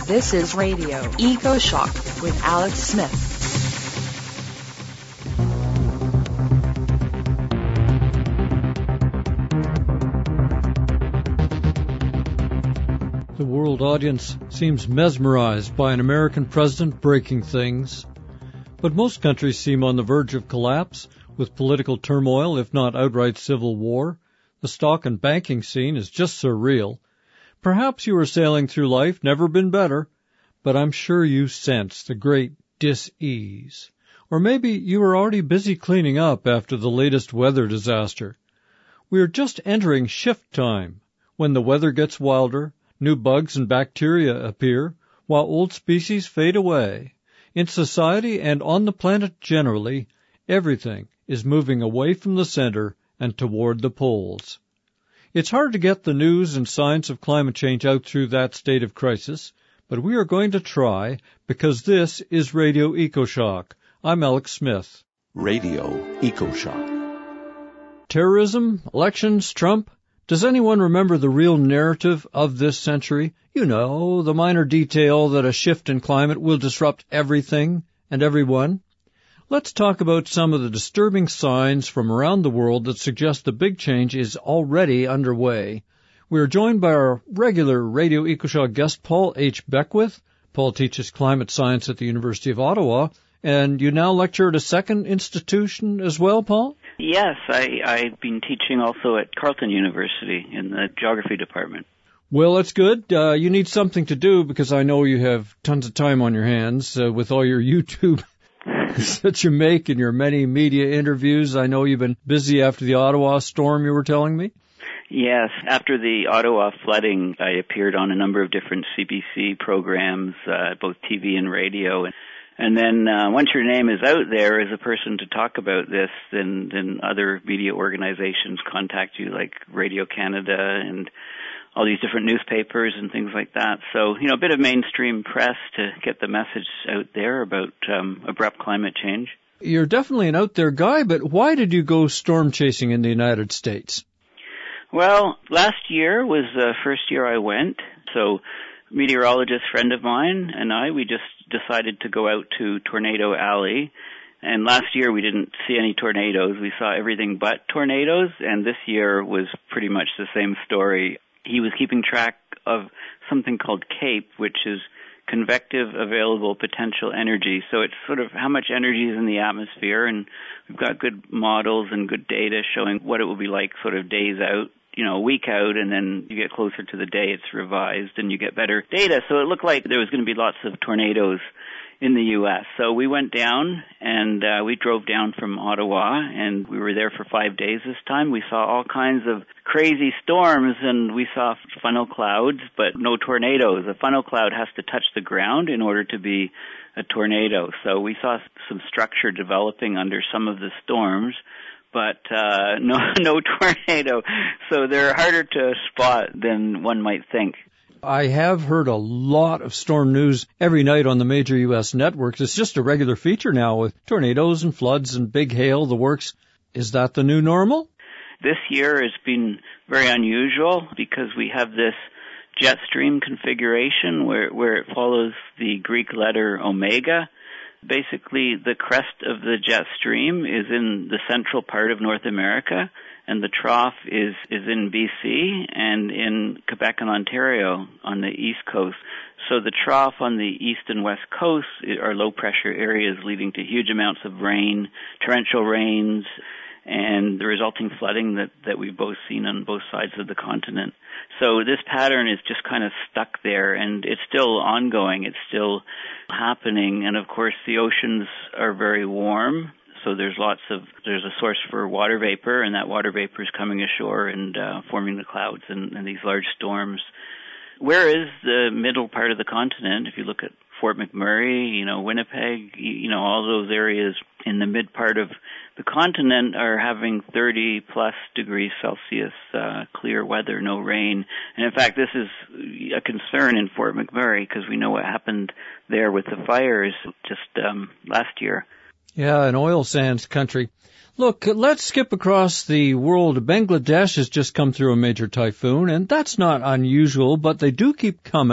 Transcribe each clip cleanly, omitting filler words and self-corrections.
This is Radio Eco Shock with Alex Smith. The world audience seems mesmerized by an American president breaking things. But most countries seem on the verge of collapse, with political turmoil, if not outright civil war. The stock and banking scene is just surreal. Perhaps you are sailing through life, never been better, but I'm sure you sense the great dis-ease. Or maybe you are already busy cleaning up after the latest weather disaster. We are just entering shift time, when the weather gets wilder, new bugs and bacteria appear, while old species fade away. In society and on the planet generally, everything is moving away from the center and toward the poles. It's hard to get the news and science of climate change out through that state of crisis, but we are going to try, because this is Radio EcoShock. I'm Alex Smith. Radio EcoShock. Terrorism, elections, Trump. Does anyone remember the real narrative of this century? You know, the minor detail that a shift in climate will disrupt everything and everyone. Let's talk about some of the disturbing signs from around the world that suggest the big change is already underway. We are joined by our regular Radio EcoShock guest, Paul H. Beckwith. Paul teaches climate science at the University of Ottawa, and you now lecture at a second institution as well, Paul? Yes, I've been teaching also at Carleton University in the geography department. Well, that's good. You need something to do because I know you have tons of time on your hands with all your YouTube that you make and your many media interviews. I know you've been busy after the Ottawa storm, you were telling me. Yes, after the Ottawa flooding, I appeared on a number of different CBC programs, both TV and radio. And then once your name is out there as a person to talk about this, then other media organizations contact you, like Radio Canada and all these different newspapers and things like that. So, a bit of mainstream press to get the message out there about abrupt climate change. You're definitely an out there guy, but why did you go storm chasing in the United States? Well, last year was the first year I went. So, a meteorologist friend of mine and we just decided to go out to Tornado Alley. And last year we didn't see any tornadoes. We saw everything but tornadoes. And this year was pretty much the same story. He was keeping track of something called CAPE, which is convective available potential energy. So it's sort of how much energy is in the atmosphere, and we've got good models and good data showing what it will be like sort of days out, a week out, and then you get closer to the day it's revised and you get better data. So it looked like there was going to be lots of tornadoes in the U.S. So we went down and we drove down from Ottawa, and we were there for 5 days this time. We saw all kinds of crazy storms, and we saw funnel clouds, but no tornadoes. A funnel cloud has to touch the ground in order to be a tornado. So we saw some structure developing under some of the storms, but no tornado. So they're harder to spot than one might think. I have heard a lot of storm news every night on the major U.S. networks. It's just a regular feature now with tornadoes and floods and big hail, the works. Is that the new normal? This year has been very unusual because we have this jet stream configuration where it follows the Greek letter omega. Basically, the crest of the jet stream is in the central part of North America, and the trough is in BC and in Quebec and Ontario on the east coast. So the trough on the east and west coast are low-pressure areas leading to huge amounts of rain, torrential rains, and the resulting flooding that we've both seen on both sides of the continent. So this pattern is just kind of stuck there, and it's still ongoing. It's still happening, and of course the oceans are very warm. So there's a source for water vapor, and that water vapor is coming ashore and forming the clouds and these large storms. Where is the middle part of the continent? If you look at Fort McMurray, Winnipeg, all those areas in the mid part of the continent are having 30 plus degrees Celsius clear weather, no rain. And in fact, this is a concern in Fort McMurray because we know what happened there with the fires just last year. Yeah, an oil sands country. Look, let's skip across the world. Bangladesh has just come through a major typhoon, and that's not unusual, but they do keep coming.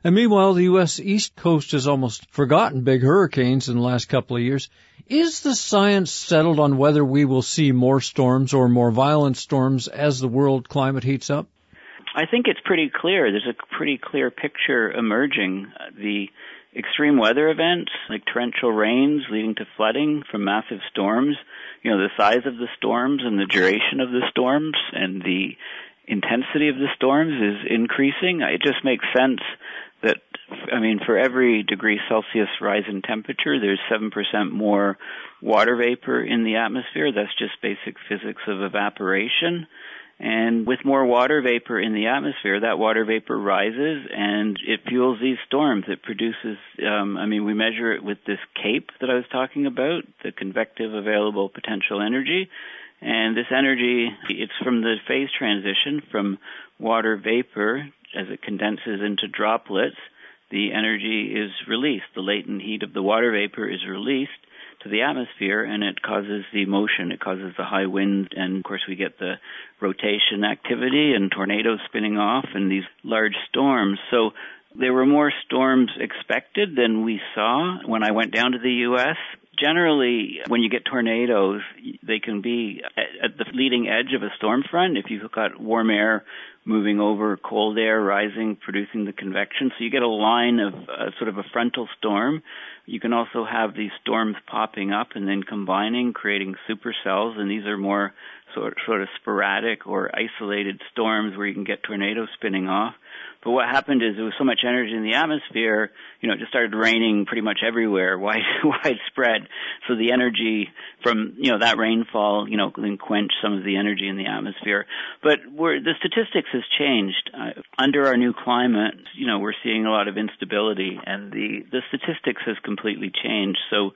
And meanwhile, the U.S. East Coast has almost forgotten big hurricanes in the last couple of years. Is the science settled on whether we will see more storms or more violent storms as the world climate heats up? I think it's pretty clear. There's a pretty clear picture emerging. The extreme weather events, like torrential rains leading to flooding from massive storms, the size of the storms and the duration of the storms and the intensity of the storms is increasing. It just makes sense that, for every degree Celsius rise in temperature, there's 7% more water vapor in the atmosphere. That's just basic physics of evaporation. And with more water vapor in the atmosphere, that water vapor rises and it fuels these storms. It produces, we measure it with this CAPE that I was talking about, the convective available potential energy. And this energy, it's from the phase transition from water vapor as it condenses into droplets. The energy is released. The latent heat of the water vapor is released to the atmosphere, and it causes the motion. It causes the high wind, and of course we get the rotation activity and tornadoes spinning off and these large storms. So there were more storms expected than we saw when I went down to the U.S. Generally, when you get tornadoes, they can be at the leading edge of a storm front if you've got warm air moving over cold air rising, producing the convection. So you get a line of sort of a frontal storm. You can also have these storms popping up and then combining, creating supercells, and these are more sort of sporadic or isolated storms where you can get tornadoes spinning off. But what happened is there was so much energy in the atmosphere, it just started raining pretty much everywhere, widespread. So the energy from, that rainfall, can quench some of the energy in the atmosphere. But the statistics has changed. Under our new climate, we're seeing a lot of instability, and the statistics has completely changed. So,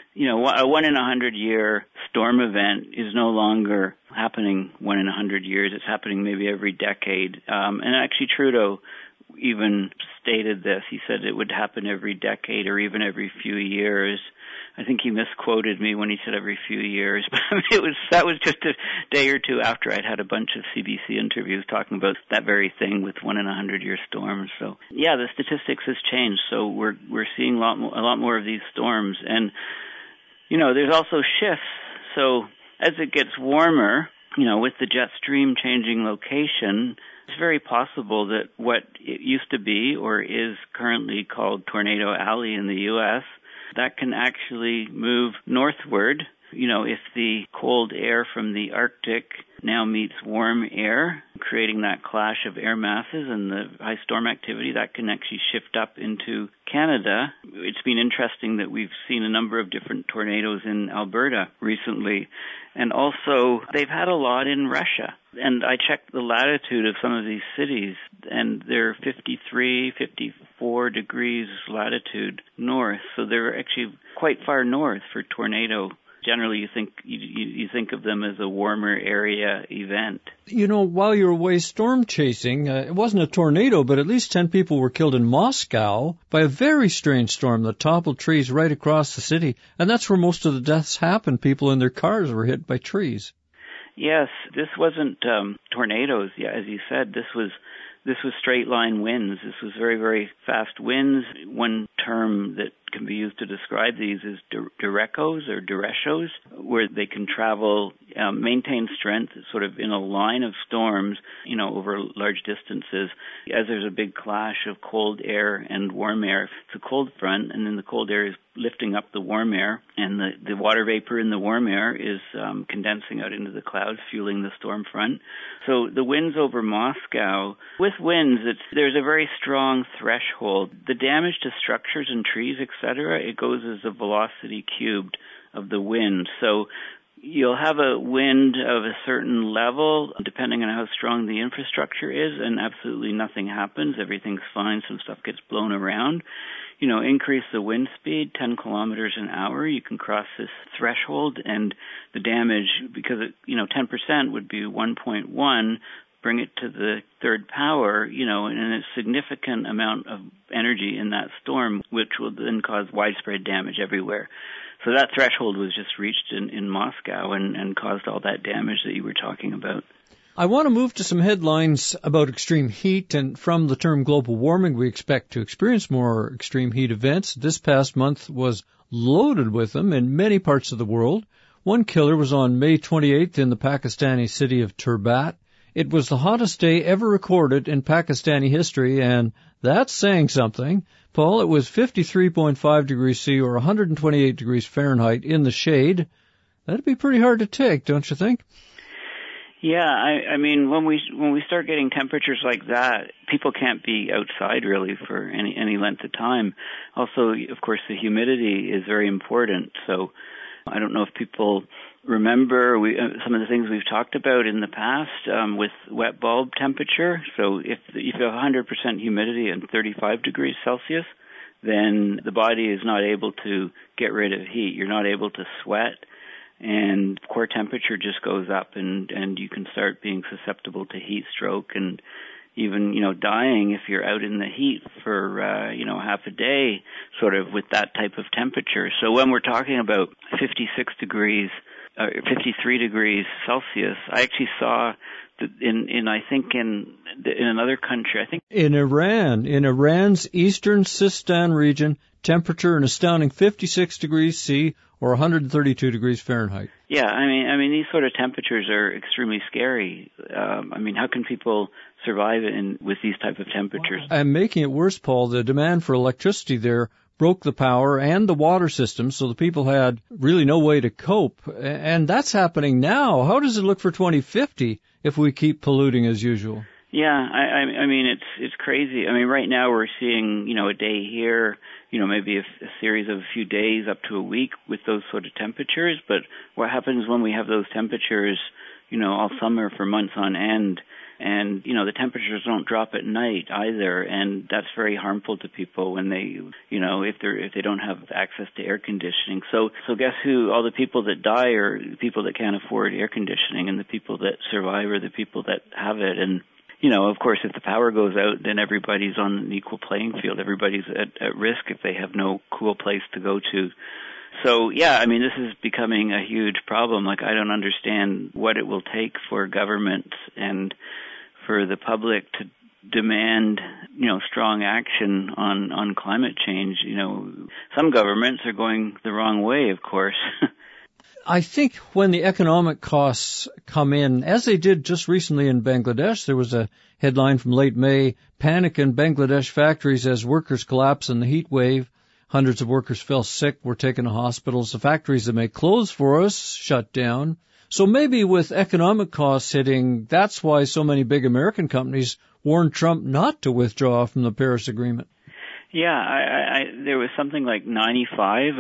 a 1 in 100 year storm event is no longer happening 1 in 100 years. It's happening maybe every decade. And actually Trudeau even stated this. He said it would happen every decade or even every few years. I think he misquoted me when he said every few years, but that was just a day or two after I'd had a bunch of CBC interviews talking about that very thing with 1 in 100 year storms. So yeah, the statistics has changed. So we're seeing a lot more of these storms, and there's also shifts. So as it gets warmer, with the jet stream changing location, it's very possible that what it used to be or is currently called Tornado Alley in the U.S., that can actually move northward. If the cold air from the Arctic now meets warm air, creating that clash of air masses and the high storm activity, that can actually shift up into Canada. It's been interesting that we've seen a number of different tornadoes in Alberta recently. And also, they've had a lot in Russia. And I checked the latitude of some of these cities, and they're 53, 54 degrees latitude north. So they're actually quite far north for tornado. Generally, you think of them as a warmer area event. While you were away storm chasing, it wasn't a tornado, but at least 10 people were killed in Moscow by a very strange storm that toppled trees right across the city. And that's where most of the deaths happened. People in their cars were hit by trees. Yes, this wasn't tornadoes. Yeah, as you said, this was straight line winds. This was very, very fast winds. One term that can be used to describe these is derechos or derechos, where they can travel, maintain strength sort of in a line of storms, over large distances. As there's a big clash of cold air and warm air, it's a cold front, and then the cold air is lifting up the warm air, and the water vapor in the warm air is condensing out into the clouds, fueling the storm front. So the winds over Moscow, with winds, there's a very strong threshold. The damage to structures and trees, etc., it goes as a velocity cubed of the wind. So you'll have a wind of a certain level, depending on how strong the infrastructure is, and absolutely nothing happens. Everything's fine. Some stuff gets blown around. Increase the wind speed 10 kilometers an hour. You can cross this threshold, and the damage, because 10% would be 1.1, bring it to the third power, and a significant amount of energy in that storm, which will then cause widespread damage everywhere. So that threshold was just reached in Moscow and caused all that damage that you were talking about. I want to move to some headlines about extreme heat, and from the term global warming, we expect to experience more extreme heat events. This past month was loaded with them in many parts of the world. One killer was on May 28th in the Pakistani city of Turbat. It was the hottest day ever recorded in Pakistani history, and that's saying something. Paul, it was 53.5 degrees C or 128 degrees Fahrenheit in the shade. That'd be pretty hard to take, don't you think? Yeah, I mean, when we start getting temperatures like that, people can't be outside really for any length of time. Also, of course, the humidity is very important. So I don't know if people remember some of the things we've talked about in the past with wet bulb temperature. So if you have 100% humidity and 35 degrees Celsius, then the body is not able to get rid of heat. You're not able to sweat, and core temperature just goes up, and you can start being susceptible to heat stroke and even, dying if you're out in the heat for, half a day, sort of with that type of temperature. So when we're talking about 53 degrees Celsius, I actually saw that in another country, I think in Iran's eastern Sistan region, temperature an astounding 56 degrees C or 132 degrees Fahrenheit. Yeah, I mean these sort of temperatures are extremely scary. How can people survive with these type of temperatures? And making it worse, Paul, the demand for electricity there broke the power and the water system, so the people had really no way to cope. And that's happening now. How does it look for 2050 if we keep polluting as usual? Yeah, I mean it's crazy. I mean, right now we're seeing, a day here, maybe a series of a few days up to a week with those sort of temperatures. But what happens when we have those temperatures, all summer for months on end? And, the temperatures don't drop at night either, and that's very harmful to people when they, if they don't have access to air conditioning. So guess who? All the people that die are people that can't afford air conditioning, and the people that survive are the people that have it. And, of course, if the power goes out, then everybody's on an equal playing field. Everybody's at risk if they have no cool place to go to. So, yeah, I mean, this is becoming a huge problem. Like, I don't understand what it will take for governments and for the public to demand, strong action on climate change. Some governments are going the wrong way, of course. I think when the economic costs come in, as they did just recently in Bangladesh, there was a headline from late May, panic in Bangladesh factories as workers collapse in the heat wave. Hundreds of workers fell sick, were taken to hospitals. The factories that make clothes for us shut down. So maybe with economic costs hitting, that's why so many big American companies warned Trump not to withdraw from the Paris Agreement. Yeah, there was something like 95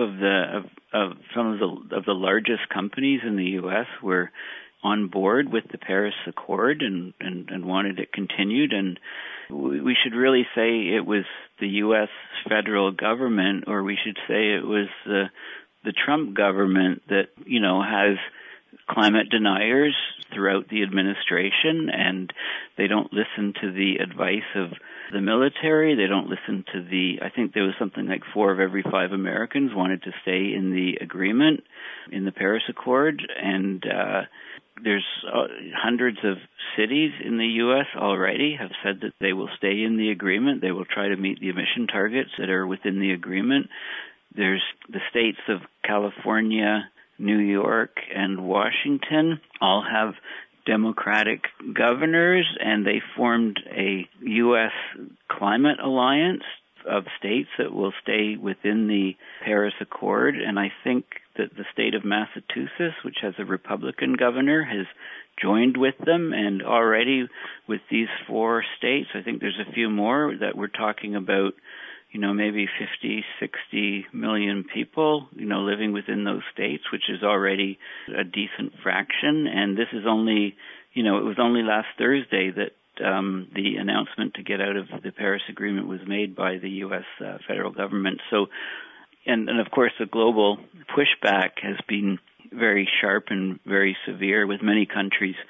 of some of the largest companies in the U.S. were on board with the Paris Accord and wanted it continued. And we should really say it was the U.S. federal government, or we should say it was the Trump government that, has climate deniers throughout the administration, and they don't listen to the advice of the military. They don't listen to I think there was something like 4 of every 5 Americans wanted to stay in the agreement, in the Paris Accord, and there's hundreds of cities in the U.S. already have said that they will stay in the agreement. They will try to meet the emission targets that are within the agreement. There's the states of California, New York, and Washington all have Democratic governors, and they formed a U.S. climate alliance of states that will stay within the Paris Accord. And I think that the state of Massachusetts, which has a Republican governor, has joined with them. And already with these 4 states, I think there's a few more that we're talking about, maybe 50, 60 million people, living within those states, which is already a decent fraction. And this is only, it was only last Thursday that the announcement to get out of the Paris Agreement was made by the U.S. Federal government. So, and of course, the global pushback has been very sharp and very severe, with many countries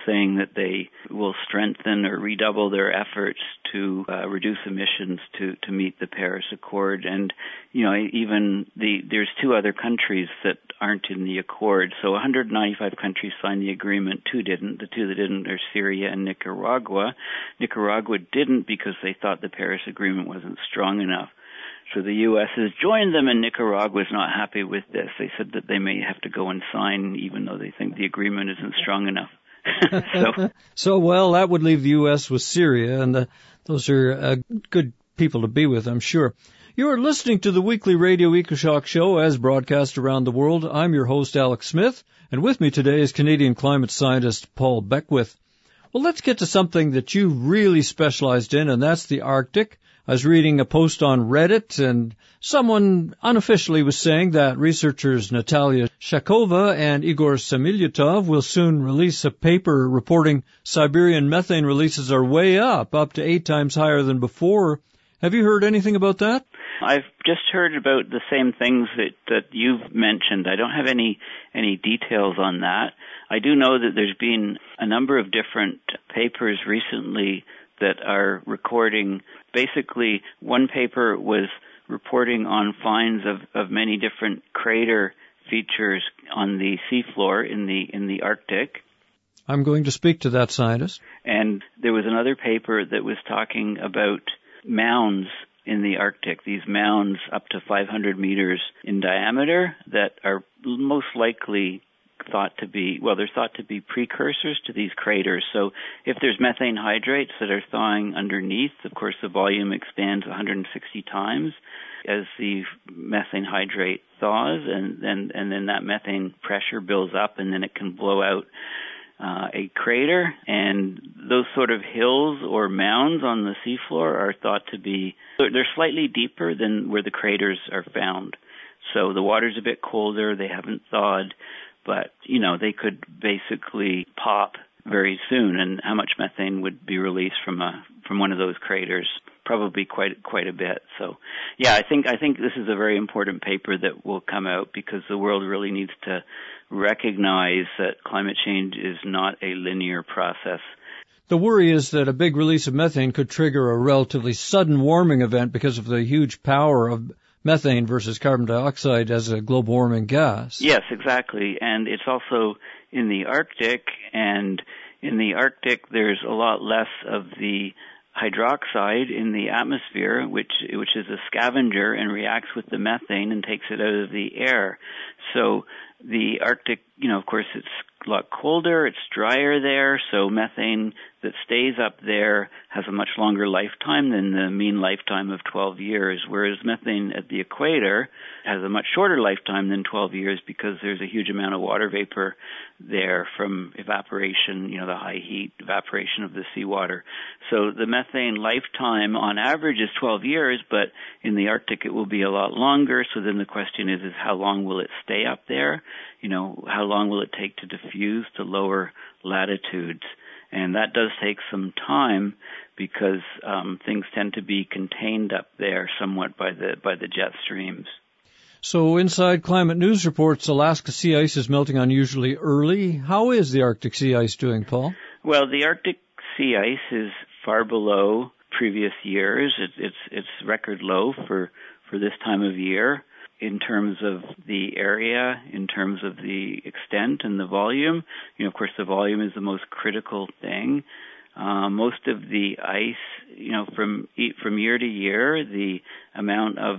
saying that they will strengthen or redouble their efforts to reduce emissions to meet the Paris Accord. And, even there's 2 other countries that aren't in the accord. So 195 countries signed the agreement, 2 didn't. The 2 that didn't are Syria and Nicaragua. Nicaragua didn't because they thought the Paris Agreement wasn't strong enough. So the U.S. has joined them, and Nicaragua is not happy with this. They said that they may have to go and sign, even though they think the agreement isn't strong enough. So, that would leave the U.S. with Syria, and those are good people to be with, I'm sure. You are listening to the weekly Radio EcoShock show as broadcast around the world. I'm your host, Alex Smith, and with me today is Canadian climate scientist Paul Beckwith. Well, let's get to something that you really specialized in, and that's the Arctic. I was reading a post on Reddit, and someone unofficially was saying that researchers Natalia Shakova and Igor Semilyutov will soon release a paper reporting Siberian methane releases are way up to 8 times higher than before. Have you heard anything about that? I've just heard about the same things that you've mentioned. I don't have any details on that. I do know that there's been a number of different papers recently that are recording. Basically, one paper was reporting on finds of many different crater features on the seafloor in the Arctic. I'm going to speak to that scientist. And there was another paper that was talking about mounds in the Arctic, these mounds up to 500 meters in diameter that are most likely they're thought to be precursors to these craters. So if there's methane hydrates that are thawing underneath, of course the volume expands 160 times as the methane hydrate thaws, and then that methane pressure builds up, and then it can blow out a crater. And those sort of hills or mounds on the seafloor are thought to be, they're slightly deeper than where the craters are found. So the water's a bit colder, they haven't thawed, but, they could basically pop very soon. And how much methane would be released from one of those craters? Probably quite a bit. So, I think this is a very important paper that will come out, because the world really needs to recognize that climate change is not a linear process. The worry is that a big release of methane could trigger a relatively sudden warming event because of the huge power of methane versus carbon dioxide as a global warming gas. Yes, exactly. And it's also in the Arctic, and in the Arctic there's a lot less of the hydroxide in the atmosphere, which is a scavenger and reacts with the methane and takes it out of the air. So the Arctic, of course, it's a lot colder, it's drier there, so methane that stays up there has a much longer lifetime than the mean lifetime of 12 years, whereas methane at the equator has a much shorter lifetime than 12 years because there's a huge amount of water vapor there from evaporation, the high heat evaporation of the seawater. So the methane lifetime on average is 12 years, but in the Arctic it will be a lot longer. So then the question is how long will it stay up there? How long will it take to diffuse to lower latitudes? And that does take some time because things tend to be contained up there somewhat by the jet streams. So inside Climate News reports, Alaska sea ice is melting unusually early. How is the Arctic sea ice doing, Paul? Well, the Arctic sea ice is far below previous years. It's record low for this time of year in terms of the area, in terms of the extent and the volume. Of course, the volume is the most critical thing. Most of the ice, from year to year, the amount of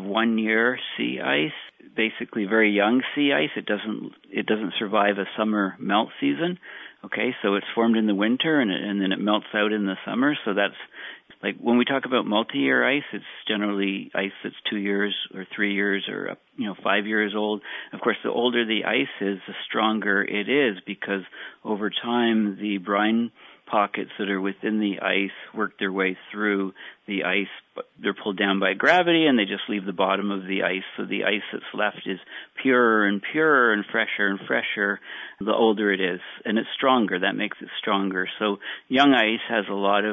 1 year sea ice, basically very young sea ice, it doesn't survive a summer melt season. Okay, so it's formed in the winter and then it melts out in the summer. So that's like when we talk about multi-year ice, it's generally ice that's 2 years or 3 years or 5 years old. Of course, the older the ice is, the stronger it is, because over time the brine pockets that are within the ice work their way through the ice, but they're pulled down by gravity and they just leave the bottom of the ice. So the ice that's left is purer and purer and fresher the older it is, and it's stronger. That makes it stronger. So young ice has a lot of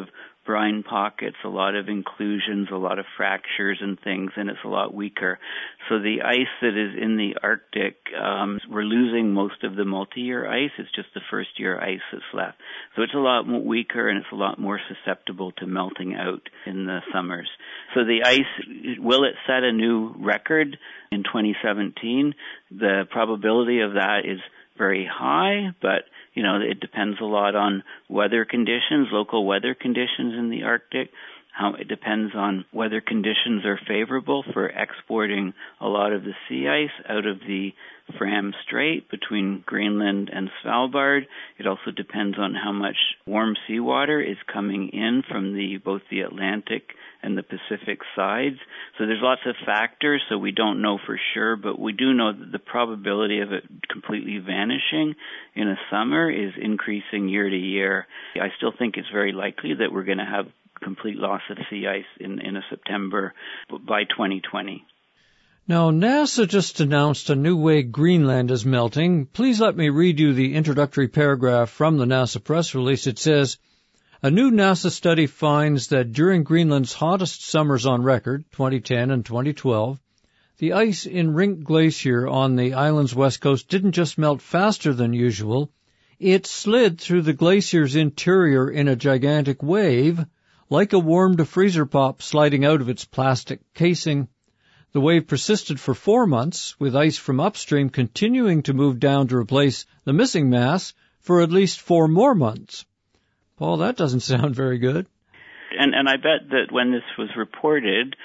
brine pockets, a lot of inclusions, a lot of fractures and things, and it's a lot weaker. So the ice that is in the Arctic, we're losing most of the multi-year ice. It's just the first-year ice that's left. So it's a lot weaker, and it's a lot more susceptible to melting out in the summers. So the ice, will it set a new record in 2017? The probability of that is very high, but it depends a lot on weather conditions, local weather conditions in the Arctic. It depends on whether conditions are favorable for exporting a lot of the sea ice out of the Fram Strait between Greenland and Svalbard. It also depends on how much warm seawater is coming in from both the Atlantic and the Pacific sides. So there's lots of factors, so we don't know for sure, but we do know that the probability of it completely vanishing in a summer is increasing year to year. I still think it's very likely that we're going to have complete loss of sea ice in a September by 2020. Now, NASA just announced a new way Greenland is melting. Please let me read you the introductory paragraph from the NASA press release. It says, a new NASA study finds that during Greenland's hottest summers on record, 2010 and 2012, the ice in Rink Glacier on the island's west coast didn't just melt faster than usual, it slid through the glacier's interior in a gigantic wave, like a warm-to-freezer pop sliding out of its plastic casing. The wave persisted for 4 months, with ice from upstream continuing to move down to replace the missing mass for at least 4 more months. Paul, that doesn't sound very good. And I bet that when this was reported,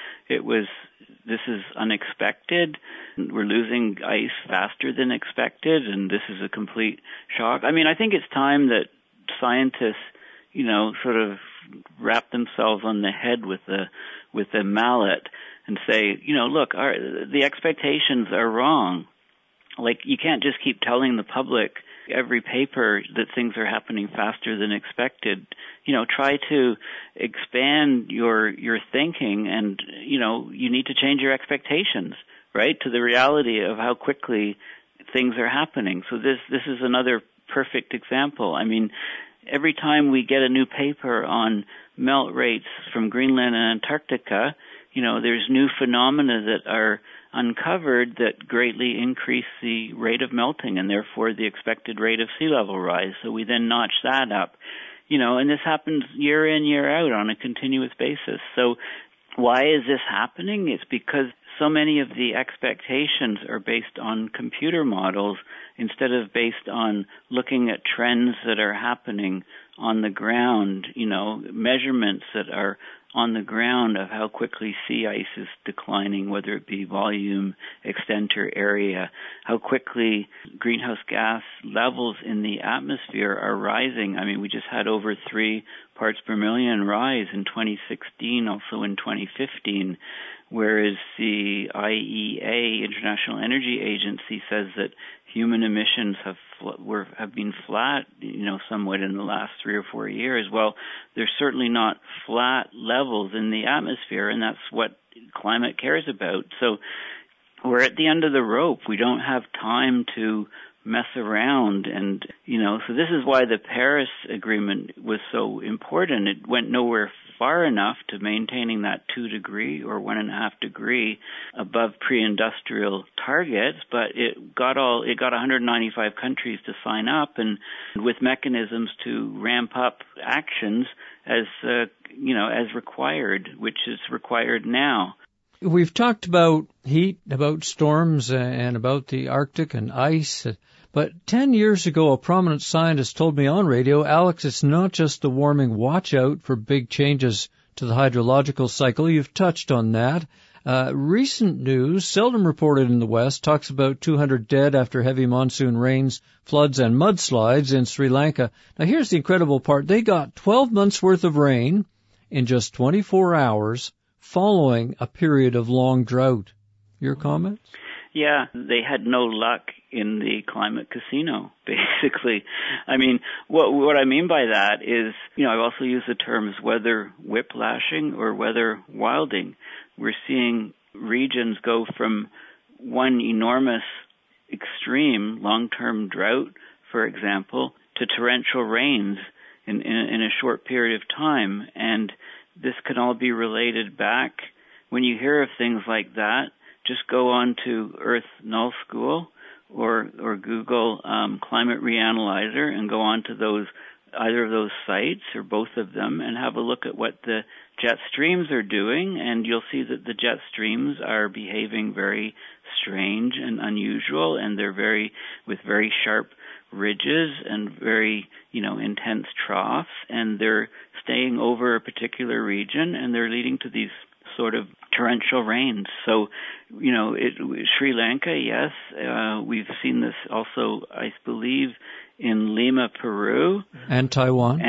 this is unexpected. We're losing ice faster than expected, and this is a complete shock. I mean, I think it's time that scientists, sort of wrap themselves on the head with a mallet and say, look, the expectations are wrong. Like, you can't just keep telling the public every paper that things are happening faster than expected. Try to expand your thinking, and, you need to change your expectations, right, to the reality of how quickly things are happening. So this is another perfect example. I mean, every time we get a new paper on melt rates from Greenland and Antarctica, there's new phenomena that are uncovered that greatly increase the rate of melting and therefore the expected rate of sea level rise. So we then notch that up, and this happens year in, year out on a continuous basis. So why is this happening? It's because so many of the expectations are based on computer models instead of based on looking at trends that are happening on the ground, measurements that are on the ground of how quickly sea ice is declining, whether it be volume, extent, or area, how quickly greenhouse gas levels in the atmosphere are rising. I mean, we just had over 3 parts per million rise in 2016, also in 2015, whereas the IEA, International Energy Agency, says that human emissions have been flat, somewhat in the last 3 or 4 years. Well, there's certainly not flat levels in the atmosphere, and that's what climate cares about. So we're at the end of the rope. We don't have time to mess around, and so this is why the Paris Agreement was so important. It went nowhere far enough to maintaining that 2 degree or 1.5 degree above pre-industrial targets, but it got 195 countries to sign up, and with mechanisms to ramp up actions as required, which is required now. We've talked about heat, about storms, and about the Arctic and ice. But 10 years ago, a prominent scientist told me on radio, Alex, it's not just the warming. Watch out for big changes to the hydrological cycle. You've touched on that. Recent news, seldom reported in the West, talks about 200 dead after heavy monsoon rains, floods, and mudslides in Sri Lanka. Now, here's the incredible part. They got 12 months' worth of rain in just 24 hours following a period of long drought. Your comments? Yeah, they had no luck in the climate casino, basically. I mean, what I mean by that is, I've also used the terms weather whiplashing or weather wilding. We're seeing regions go from one enormous extreme long-term drought, for example, to torrential rains in a short period of time. And this can all be related back. When you hear of things like that, just go on to Earth Null School or Google Climate Reanalyzer and go on to either of those sites or both of them and have a look at what the jet streams are doing, and you'll see that the jet streams are behaving very strange and unusual, and they're with very sharp ridges and very, intense troughs, and they're staying over a particular region, and they're leading to these sort of torrential rains. So, Sri Lanka, yes, we've seen this also, I believe, in Lima, Peru. And Taiwan.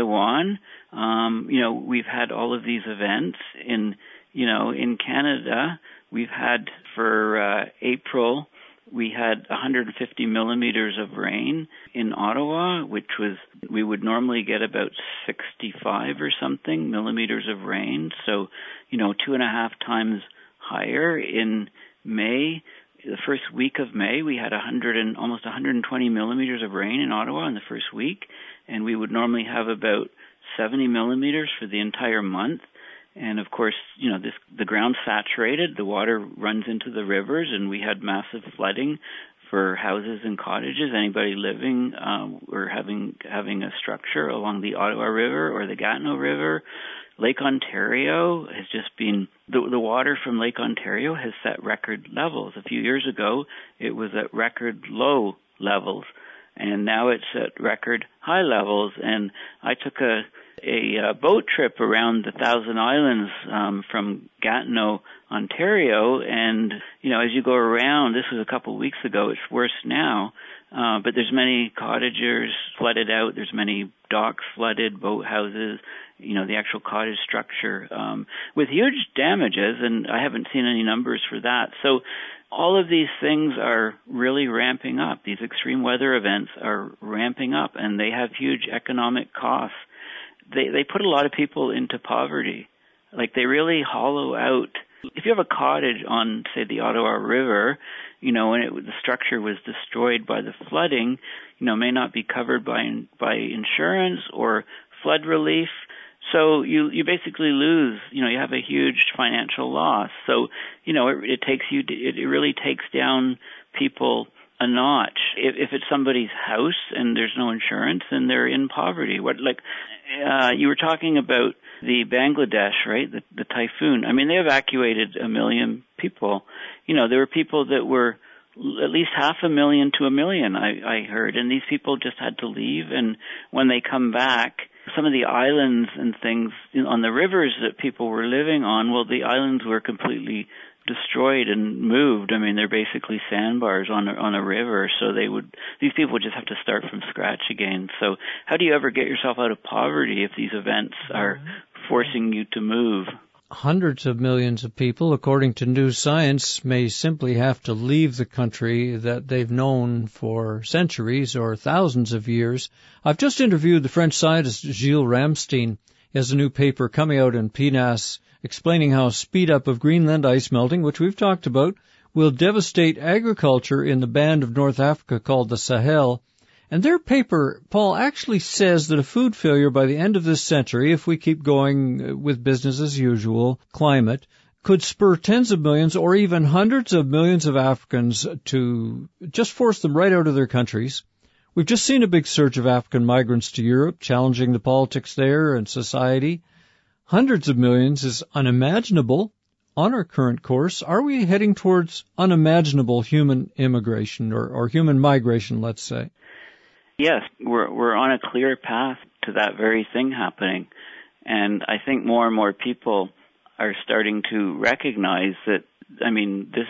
We've had all of these events in Canada. We've had for April, we had 150 millimeters of rain in Ottawa, we would normally get about 65 or something millimeters of rain. So, 2.5 times higher. In May, the first week of May, we had almost 120 millimeters of rain in Ottawa in the first week, and we would normally have about 70 millimeters for the entire month. And of course, the ground's saturated, the water runs into the rivers, and we had massive flooding for houses and cottages. Anybody living or having a structure along the Ottawa River or the Gatineau River. Lake Ontario has just been, the water from Lake Ontario has set record levels. A few years ago, it was at record low levels, and now it's at record high levels. And I took a boat trip around the Thousand Islands from Gatineau, Ontario, and as you go around, this was a couple of weeks ago, it's worse now, but there's many cottagers flooded out, there's many docks flooded, boat houses, the actual cottage structure, with huge damages, and I haven't seen any numbers for that. So all of these things are really ramping up. These extreme weather events are ramping up, and they have huge economic costs. They put a lot of people into poverty. Like, they really hollow out. If you have a cottage on, say, the Ottawa River, and the structure was destroyed by the flooding, may not be covered by insurance or flood relief. So you basically lose, you have a huge financial loss. So, it really takes down people a notch. If it's somebody's house and there's no insurance, then they're in poverty. You were talking about the Bangladesh, right? The typhoon. I mean, they evacuated 1 million people. There were people that were at least 500,000 to 1 million, I heard, and these people just had to leave. And when they come back, some of the islands and things on the rivers that people were living on, well, the islands were completely destroyed and moved. I mean, they're basically sandbars on a river, so these people would just have to start from scratch again. So how do you ever get yourself out of poverty if these events are forcing you to move? Hundreds of millions of people, according to New Science, may simply have to leave the country that they've known for centuries or thousands of years. I've just interviewed the French scientist Gilles Ramstein. He has a new paper coming out in PNAS explaining how speed up of Greenland ice melting, which we've talked about, will devastate agriculture in the band of North Africa called the Sahel. And their paper, Paul, actually says that a food failure by the end of this century, if we keep going with business as usual, climate, could spur tens of millions or even hundreds of millions of Africans to just force them right out of their countries. We've just seen a big surge of African migrants to Europe, challenging the politics there and society. Hundreds of millions is unimaginable on our current course. Are we heading towards unimaginable human immigration or human migration, let's say? Yes, we're on a clear path to that very thing happening. And I think more and more people are starting to recognize that, I mean, this,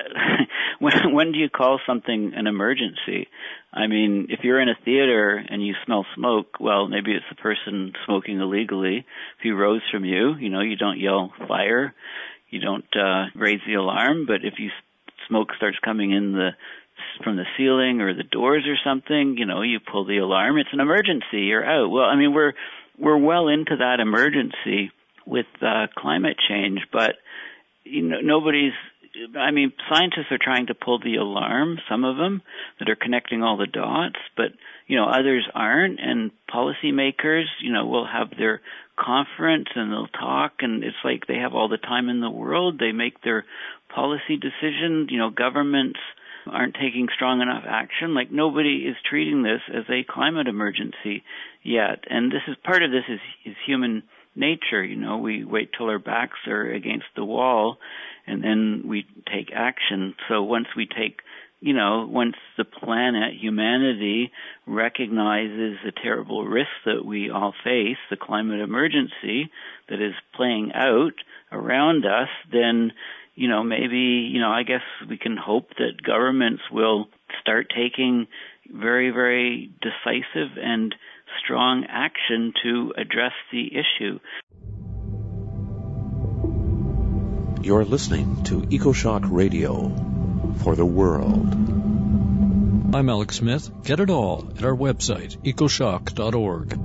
when do you call something an emergency? I mean, if you're in a theater and you smell smoke, well, maybe it's the person smoking illegally. If he rose from you, you don't yell fire, you don't raise the alarm, but if smoke starts coming in from the ceiling or the doors or something, you pull the alarm. It's an emergency. You're out. Well, I mean, we're well into that emergency with climate change, but nobody's I mean, scientists are trying to pull the alarm, some of them, that are connecting all the dots, but, others aren't, and policymakers, will have their conference and they'll talk, and it's like they have all the time in the world. They make their policy decisions. Governments aren't taking strong enough action. Like, nobody is treating this as a climate emergency yet, and part of this is human nature. We wait till our backs are against the wall, and then we take action. So once the planet, humanity, recognizes the terrible risks that we all face, the climate emergency that is playing out around us, then, maybe, I guess we can hope that governments will start taking very, very decisive and strong action to address the issue. You're listening to EcoShock Radio for the world. I'm Alex Smith. Get it all at our website, ecoshock.org.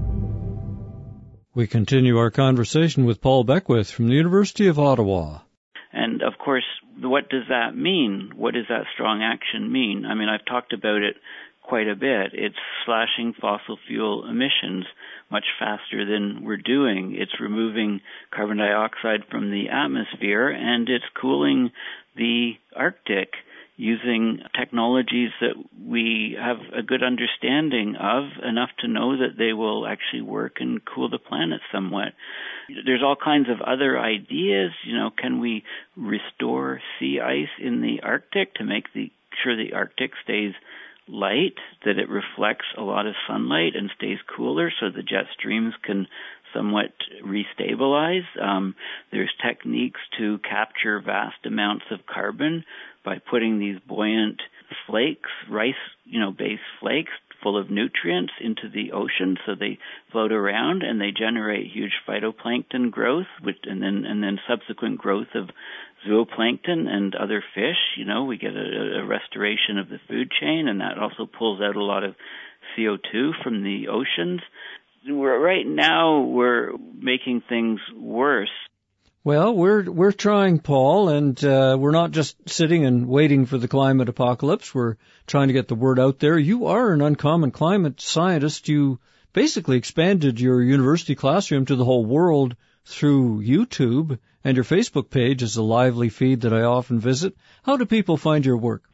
We continue our conversation with Paul Beckwith from the University of Ottawa. And, of course, what does that mean? What does that strong action mean? I mean, I've talked about it quite a bit. It's slashing fossil fuel emissions much faster than we're doing. It's removing carbon dioxide from the atmosphere, and it's cooling the Arctic using technologies that we have a good understanding of, enough to know that they will actually work and cool the planet somewhat. There's all kinds of other ideas. Can we restore sea ice in the Arctic to make sure the Arctic stays light, that it reflects a lot of sunlight and stays cooler so the jet streams can somewhat restabilize? There's techniques to capture vast amounts of carbon by putting these buoyant flakes, rice-based flakes full of nutrients into the ocean, so they float around and they generate huge phytoplankton growth, and then subsequent growth of zooplankton and other fish. We get a restoration of the food chain, and that also pulls out a lot of CO2 from the oceans. Right now, we're making things worse. Well, we're trying, Paul, and we're not just sitting and waiting for the climate apocalypse. We're trying to get the word out there. You are an uncommon climate scientist. You basically expanded your university classroom to the whole world through YouTube, and your Facebook page is a lively feed that I often visit. How do people find your work?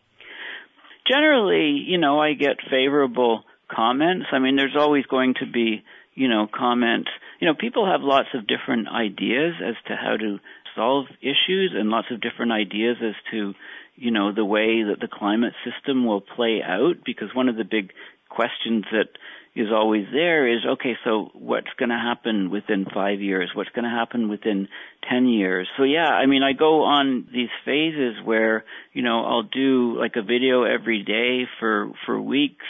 Generally, I get favorable comments. I mean, there's always going to be comments. People have lots of different ideas as to how to solve issues, and lots of different ideas as to, the way that the climate system will play out, because one of the big questions that is always there is, okay, so what's going to happen within 5 years? What's going to happen within 10 years? So I go on these phases where, I'll do like a video every day for weeks,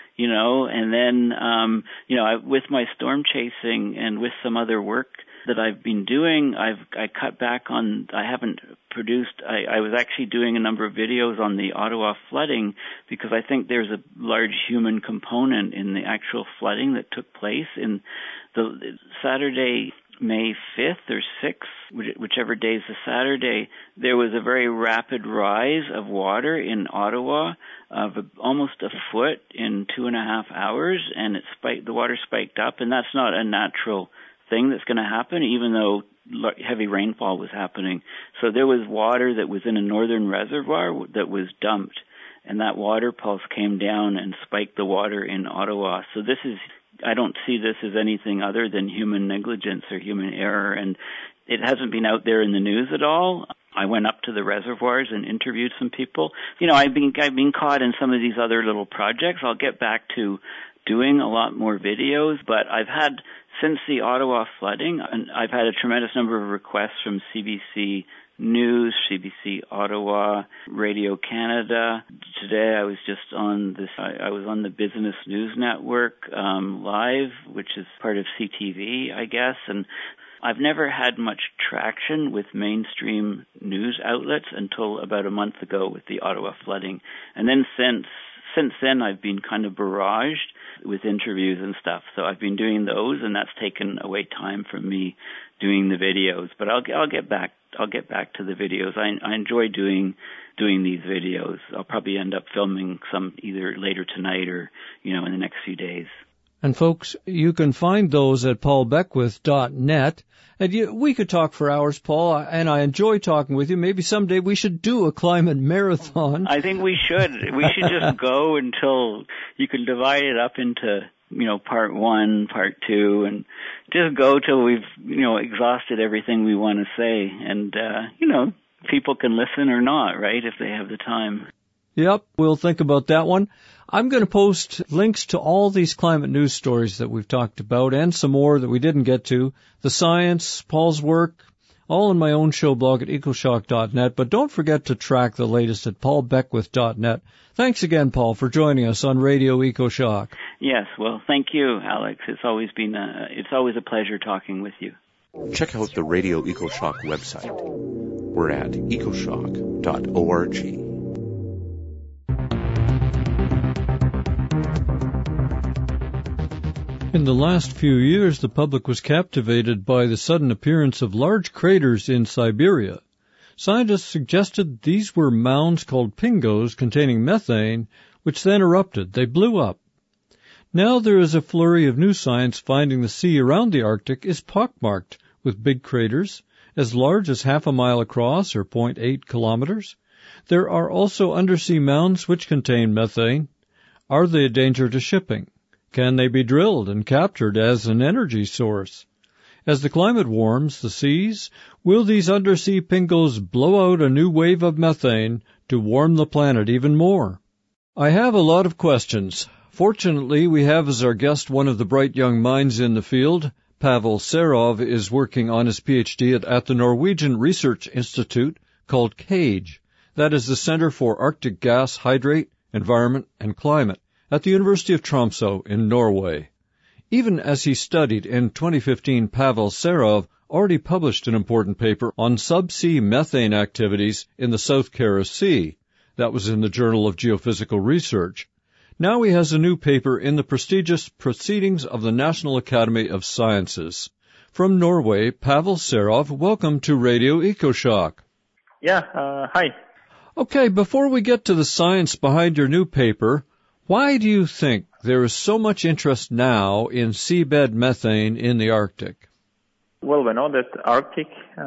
and then, with my storm chasing and with some other work that I've been doing, I cut back on, I haven't produced, I was actually doing a number of videos on the Ottawa flooding, because I think there's a large human component in the actual flooding that took place in the Saturday, May 5th or 6th, whichever day is the Saturday. There was a very rapid rise of water in Ottawa of almost a foot in 2.5 hours, and the water spiked up, and that's not a natural thing that's going to happen, even though heavy rainfall was happening. So there was water that was in a northern reservoir that was dumped, and that water pulse came down and spiked the water in Ottawa. So I don't see this as anything other than human negligence or human error, and it hasn't been out there in the news at all. I went up to the reservoirs and interviewed some people. I've been caught in some of these other little projects. I'll get back to doing a lot more videos, but since the Ottawa flooding, I've had a tremendous number of requests from CBC News, CBC Ottawa, Radio Canada. Today I was just on I was on the Business News Network live, which is part of CTV, I guess, and I've never had much traction with mainstream news outlets until about a month ago with the Ottawa flooding. And then since then I've been kind of barraged with interviews and stuff. So I've been doing those, and that's taken away time from me doing the videos. But I'll get back I'll get back to the videos. I enjoy doing these videos. I'll probably end up filming some either later tonight or, in the next few days. And folks, you can find those at paulbeckwith.net. And we could talk for hours, Paul, and I enjoy talking with you. Maybe someday we should do a climate marathon. I think we should. We should just go until you can divide it up into, part 1, part 2, and just go till we've, exhausted everything we want to say. And, people can listen or not, right, if they have the time. Yep, we'll think about that one. I'm going to post links to all these climate news stories that we've talked about and some more that we didn't get to, the science, Paul's work, all in my own show blog at ecoshock.net. But don't forget to track the latest at paulbeckwith.net. Thanks again, Paul, for joining us on Radio EcoShock. Yes, well, thank you, Alex. It's always a pleasure talking with you. Check out the Radio EcoShock website. We're at ecoshock.org. In the last few years, the public was captivated by the sudden appearance of large craters in Siberia. Scientists suggested these were mounds called pingos containing methane, which then erupted. They blew up. Now there is a flurry of new science finding the sea around the Arctic is pockmarked with big craters, as large as half a mile across or 0.8 kilometers. There are also undersea mounds which contain methane. Are they a danger to shipping? Can they be drilled and captured as an energy source? As the climate warms the seas, will these undersea pingos blow out a new wave of methane to warm the planet even more? I have a lot of questions. Fortunately, we have as our guest one of the bright young minds in the field. Pavel Serov is working on his PhD at the Norwegian Research Institute called CAGE. That is the Center for Arctic Gas, Hydrate, Environment, and Climate at the University of Tromsø in Norway. Even as he studied in 2015, Pavel Serov already published an important paper on subsea methane activities in the South Kara Sea. That was in the Journal of Geophysical Research. Now he has a new paper in the prestigious Proceedings of the National Academy of Sciences. From Norway, Pavel Serov, welcome to Radio EcoShock. Yeah, hi. Okay, before we get to the science behind your new paper, why do you think there is so much interest now in seabed methane in the Arctic? Well, we know that Arctic,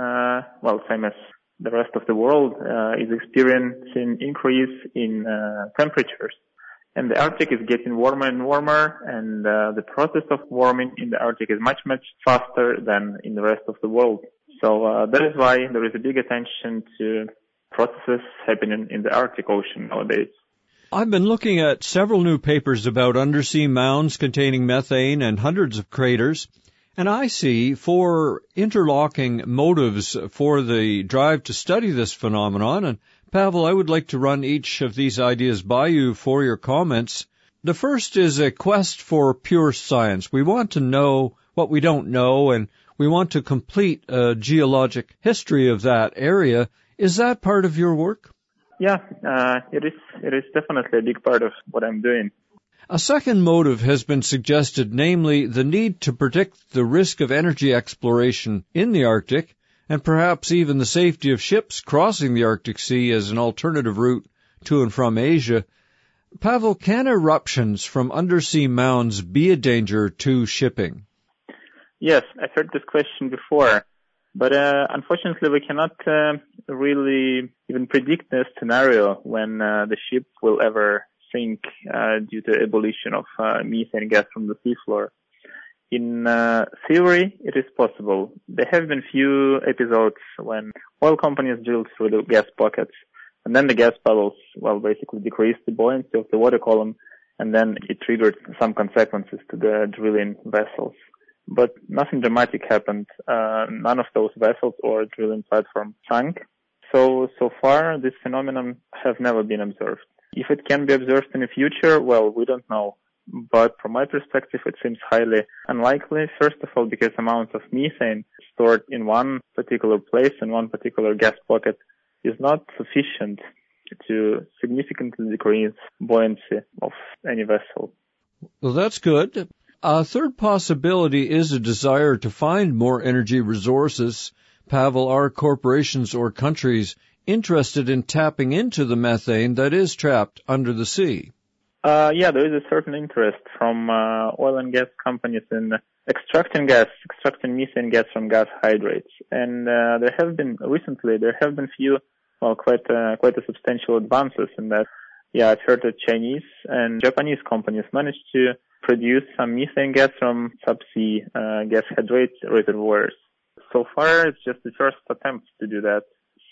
same as the rest of the world, is experiencing increase in temperatures. And the Arctic is getting warmer and warmer, and the process of warming in the Arctic is much, much faster than in the rest of the world. So that is why there is a big attention to processes happening in the Arctic Ocean nowadays. I've been looking at several new papers about undersea mounds containing methane and hundreds of craters, and I see 4 interlocking motives for the drive to study this phenomenon. And Pavel, I would like to run each of these ideas by you for your comments. The first is a quest for pure science. We want to know what we don't know, and we want to complete a geologic history of that area. Is that part of your work? Yeah, it is definitely a big part of what I'm doing. A second motive has been suggested, namely the need to predict the risk of energy exploration in the Arctic, and perhaps even the safety of ships crossing the Arctic Sea as an alternative route to and from Asia. Pavel, can eruptions from undersea mounds be a danger to shipping? Yes, I've heard this question before. But unfortunately, we cannot really even predict the scenario when the ship will ever sink due to ebullition of methane gas from the seafloor. In theory, it is possible. There have been few episodes when oil companies drilled through the gas pockets, and then the gas bubbles, basically decreased the buoyancy of the water column, and then it triggered some consequences to the drilling vessels. But nothing dramatic happened. None of those vessels or drilling platform sank. So far, this phenomenon have never been observed. If it can be observed in the future, we don't know. But from my perspective, it seems highly unlikely. First of all, because amount of methane stored in one particular place, in one particular gas pocket, is not sufficient to significantly decrease buoyancy of any vessel. Well, that's good. A third possibility is a desire to find more energy resources, Pavel, are corporations or countries interested in tapping into the methane that is trapped under the sea? There is a certain interest from oil and gas companies in extracting methane gas from gas hydrates. And there have been few, quite a substantial advances in that. Yeah, I've heard that Chinese and Japanese companies managed to produce some methane gas from subsea gas hydrate reservoirs. So far, it's just the first attempt to do that.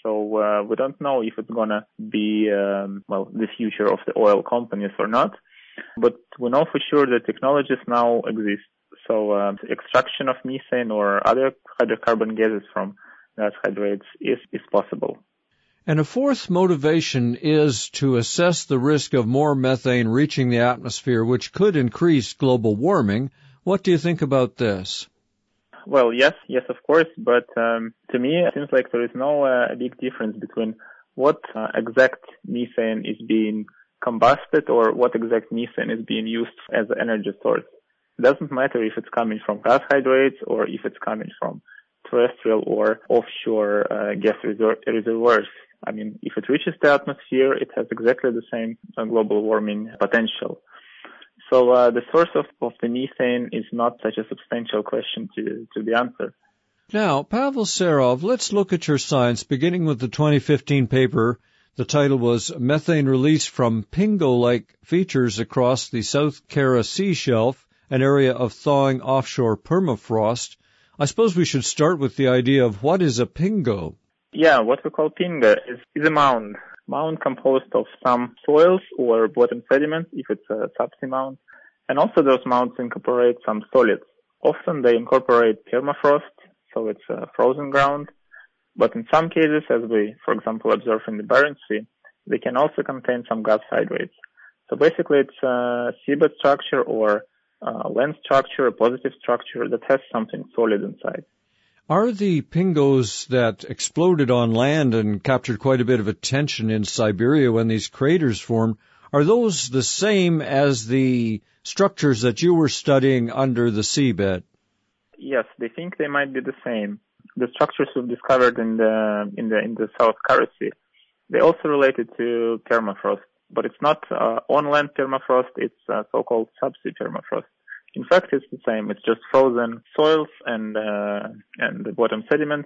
So we don't know if it's gonna be the future of the oil companies or not. But we know for sure that technologies now exist. So extraction of methane or other hydrocarbon gases from gas hydrates is possible. And a fourth motivation is to assess the risk of more methane reaching the atmosphere, which could increase global warming. What do you think about this? Well, yes, of course. But to me, it seems like there is no big difference between what exact methane is being combusted or what exact methane is being used as an energy source. It doesn't matter if it's coming from gas hydrates or if it's coming from terrestrial or offshore gas reservoirs. I mean, if it reaches the atmosphere, it has exactly the same global warming potential. So the source of the methane is not such a substantial question to be answered. Now, Pavel Serov, let's look at your science, beginning with the 2015 paper. The title was Methane Release from Pingo Lake Features Across the South Kara Sea Shelf, an Area of Thawing Offshore Permafrost. I suppose we should start with the idea of what is a pingo. Yeah, what we call pingo is a mound composed of some soils or bottom sediments, if it's a subsea mound. And also those mounds incorporate some solids. Often they incorporate permafrost, so it's frozen ground. But in some cases, as we, for example, observe in the Barents Sea, they can also contain some gas hydrates. So basically it's a seabed structure or land structure, a positive structure that has something solid inside. Are the pingos that exploded on land and captured quite a bit of attention in Siberia when these craters formed, are those the same as the structures that you were studying under the seabed? Yes, they think they might be the same. The structures we've discovered in the South Kara Sea, they also related to permafrost, but it's not on-land permafrost, it's so-called subsea permafrost. In fact, it's the same. It's just frozen soils and the bottom sediments,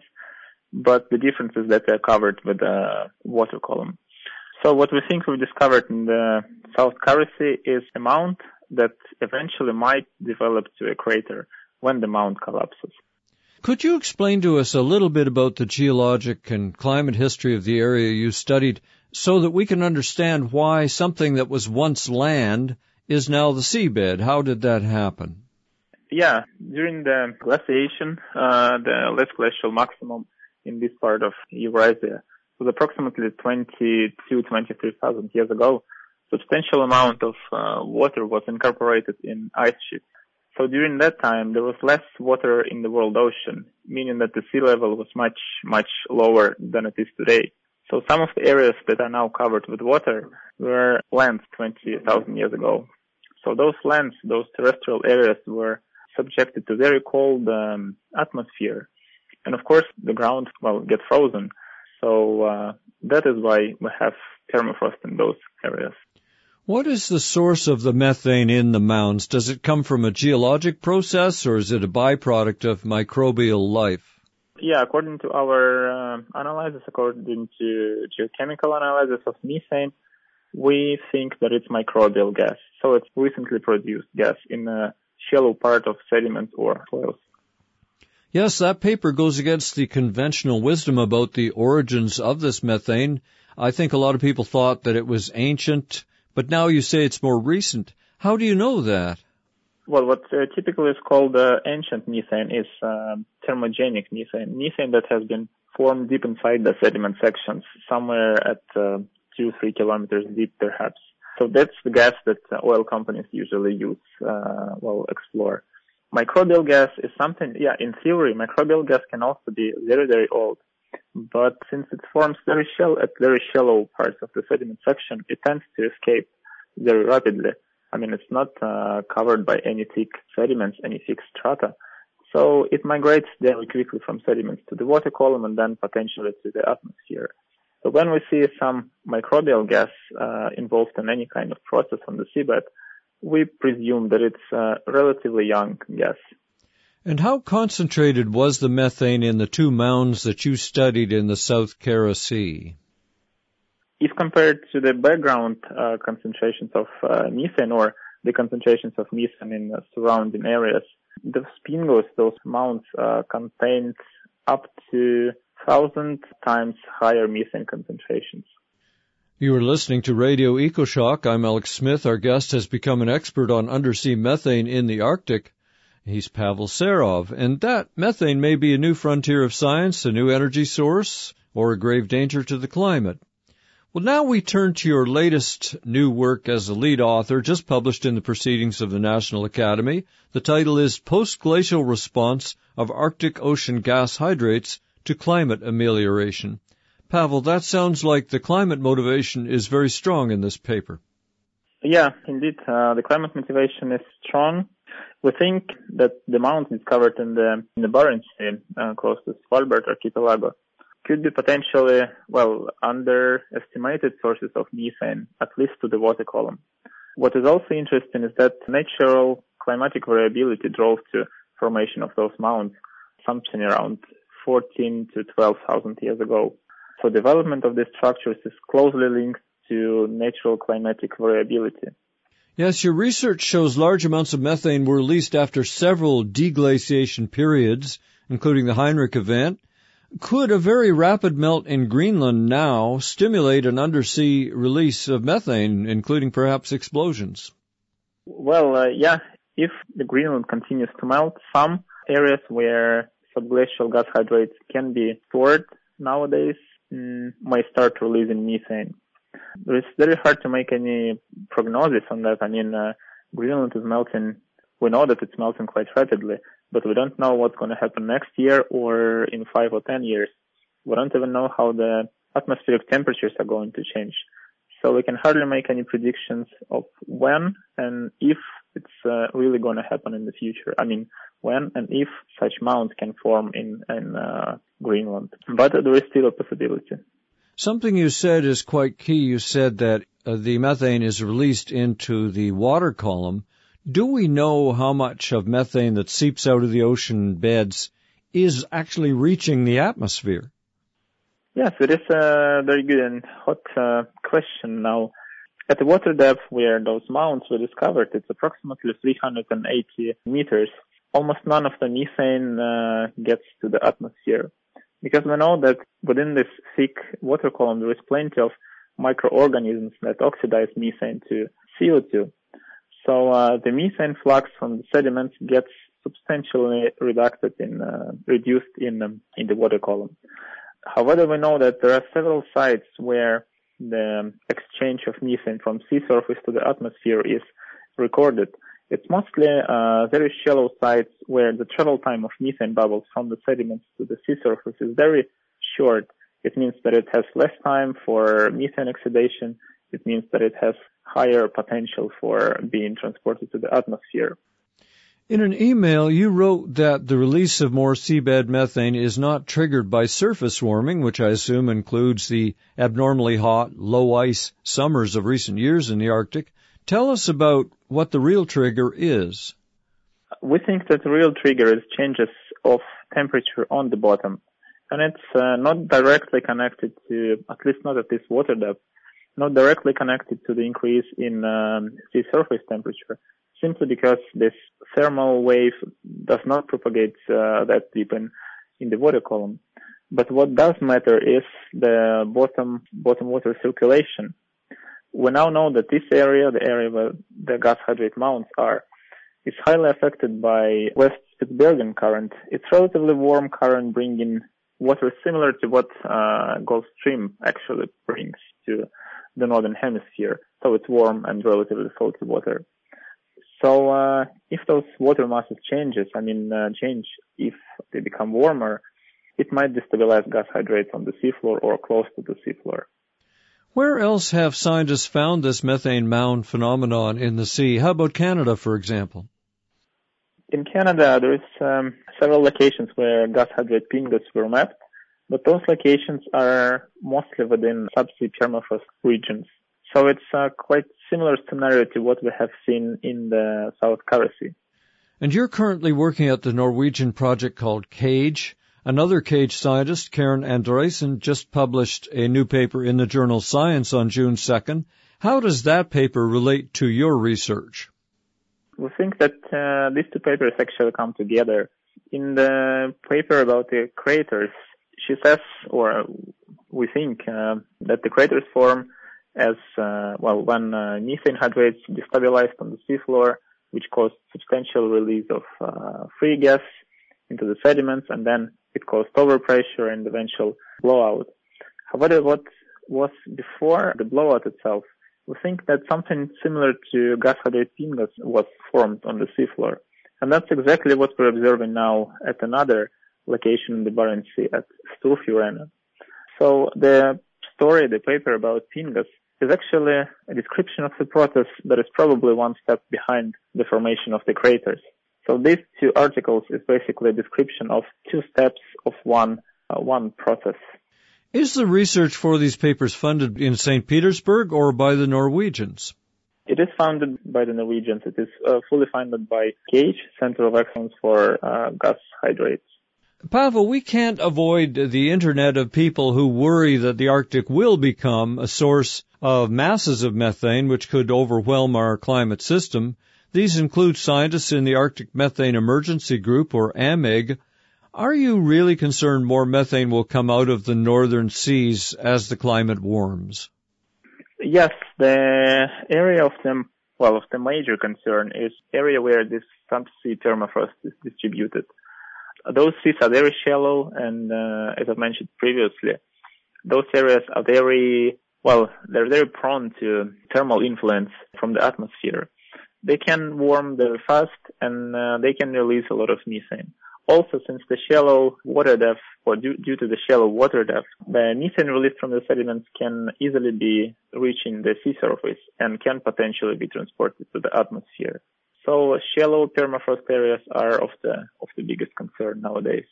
but the difference is that they're covered with a water column. So what we think we've discovered in the South Kara Sea is a mound that eventually might develop to a crater when the mound collapses. Could you explain to us a little bit about the geologic and climate history of the area you studied so that we can understand why something that was once land is now the seabed? How did that happen? Yeah, during the glaciation, the last glacial maximum in this part of Eurasia was approximately 23,000 years ago. Substantial amount of water was incorporated in ice sheets. So during that time, there was less water in the world ocean, meaning that the sea level was much, much lower than it is today. So some of the areas that are now covered with water were lands 20,000 years ago. So those lands, those terrestrial areas were subjected to very cold atmosphere. And of course, the ground, gets frozen. So that is why we have permafrost in those areas. What is the source of the methane in the mounds? Does it come from a geologic process or is it a byproduct of microbial life? Yeah, according to our analysis, according to geochemical analysis of methane, we think that it's microbial gas. So it's recently produced gas in a shallow part of sediment or soils. Yes, that paper goes against the conventional wisdom about the origins of this methane. I think a lot of people thought that it was ancient, but now you say it's more recent. How do you know that? Well, what typically is called ancient methane is thermogenic methane. Methane that has been formed deep inside the sediment sections, somewhere at 2-3 kilometers deep perhaps. So that's the gas that oil companies usually use, explore. Microbial gas is something, in theory, microbial gas can also be very, very old. But since it forms very shallow parts of the sediment section, it tends to escape very rapidly. I mean, it's not covered by any thick sediments, any thick strata. So it migrates very quickly from sediments to the water column and then potentially to the atmosphere. So when we see some microbial gas involved in any kind of process on the seabed, we presume that it's a relatively young gas. And how concentrated was the methane in the two mounds that you studied in the South Kara Sea? If compared to the background concentrations of methane or the concentrations of methane in surrounding areas, the Spingos, those mounds, contained up to 1,000 times higher methane concentrations. You are listening to Radio EcoShock. I'm Alex Smith. Our guest has become an expert on undersea methane in the Arctic. He's Pavel Serov, and that methane may be a new frontier of science, a new energy source, or a grave danger to the climate. Well, now we turn to your latest new work as a lead author, just published in the Proceedings of the National Academy. The title is Post-Glacial Response of Arctic Ocean Gas Hydrates to Climate Amelioration. Pavel, that sounds like the climate motivation is very strong in this paper. Yeah, indeed. The climate motivation is strong. We think that the mounds discovered in the Barents Sea, close to Svalbard archipelago, could be potentially, underestimated sources of methane, at least to the water column. What is also interesting is that natural climatic variability drove to formation of those mounds something around 14 to 12,000 years ago. So development of these structures is closely linked to natural climatic variability. Yes, your research shows large amounts of methane were released after several deglaciation periods, including the Heinrich event. Could a very rapid melt in Greenland now stimulate an undersea release of methane, including perhaps explosions? Well, if the Greenland continues to melt, some areas where subglacial gas hydrates can be stored nowadays may start releasing methane. It's very hard to make any prognosis on that. I mean, Greenland is melting. We know that it's melting quite rapidly, but we don't know what's going to happen next year or in 5 or 10 years. We don't even know how the atmospheric temperatures are going to change. So we can hardly make any predictions of when and if it's really going to happen in the future. I mean, when and if such mounds can form in Greenland. But there is still a possibility. Something you said is quite key. You said that the methane is released into the water column. Do we know how much of methane that seeps out of the ocean beds is actually reaching the atmosphere? Yes, it is a very good and hot question now. At the water depth where those mounds were discovered, it's approximately 380 meters. Almost none of the methane gets to the atmosphere. Because we know that within this thick water column, there is plenty of microorganisms that oxidize methane to CO2. So the methane flux from the sediments gets substantially reduced in the water column. However, we know that there are several sites where the exchange of methane from sea surface to the atmosphere is recorded. It's mostly very shallow sites where the travel time of methane bubbles from the sediments to the sea surface is very short. It means that it has less time for methane oxidation. It means that it has higher potential for being transported to the atmosphere. In an email, you wrote that the release of more seabed methane is not triggered by surface warming, which I assume includes the abnormally hot, low ice summers of recent years in the Arctic. Tell us about what the real trigger is. We think that the real trigger is changes of temperature on the bottom. And it's not directly connected to, at least not at this water depth, not directly connected to the increase in sea surface temperature, simply because this thermal wave does not propagate that deep in the water column. But what does matter is the bottom water circulation. We now know that this area, the area where the gas hydrate mounds are, is highly affected by West Spitsbergen current. It's relatively warm current bringing water similar to what Gulf Stream actually brings to the northern hemisphere. So it's warm and relatively salty water. So if those water masses change if they become warmer, it might destabilize gas hydrates on the seafloor or close to the seafloor. Where else have scientists found this methane mound phenomenon in the sea? How about Canada, for example? In Canada, there is several locations where gas hydrate pingas were mapped, but those locations are mostly within subsea permafrost regions. So it's a quite similar scenario to what we have seen in the South Kara Sea. And you're currently working at the Norwegian project called CAGE. Another CAGE scientist, Karen Andresen, just published a new paper in the journal Science on June 2nd. How does that paper relate to your research? We think that these two papers actually come together. In the paper about the craters, she says, or we think, that the craters form as, when methane hydrates destabilized on the seafloor, which caused substantial release of free gas into the sediments, and then it caused overpressure and eventual blowout. However, what was before the blowout itself, we think that something similar to gas hydrate pingas was formed on the seafloor. And that's exactly what we're observing now at another location in the Barents Sea, at Storfjorden. So the paper about pingas, is actually a description of the process that is probably one step behind the formation of the craters. So these two articles is basically a description of two steps of one process. Is the research for these papers funded in St. Petersburg or by the Norwegians? It is funded by the Norwegians. It is fully funded by CAGE, Center of Excellence for Gas Hydrates. Pavel, we can't avoid the internet of people who worry that the Arctic will become a source of masses of methane which could overwhelm our climate system. These include scientists in the Arctic Methane Emergency Group, or AMEG. Are you really concerned more methane will come out of the northern seas as the climate warms? Yes, the area of the major concern is area where this subsea permafrost is distributed. Those seas are very shallow, and as I mentioned previously, those areas are they're very prone to thermal influence from the atmosphere. They can warm very fast, and they can release a lot of methane. Also, since the shallow water depth, or due to the shallow water depth, the methane released from the sediments can easily be reaching the sea surface and can potentially be transported to the atmosphere. So shallow permafrost areas are of the biggest concern nowadays.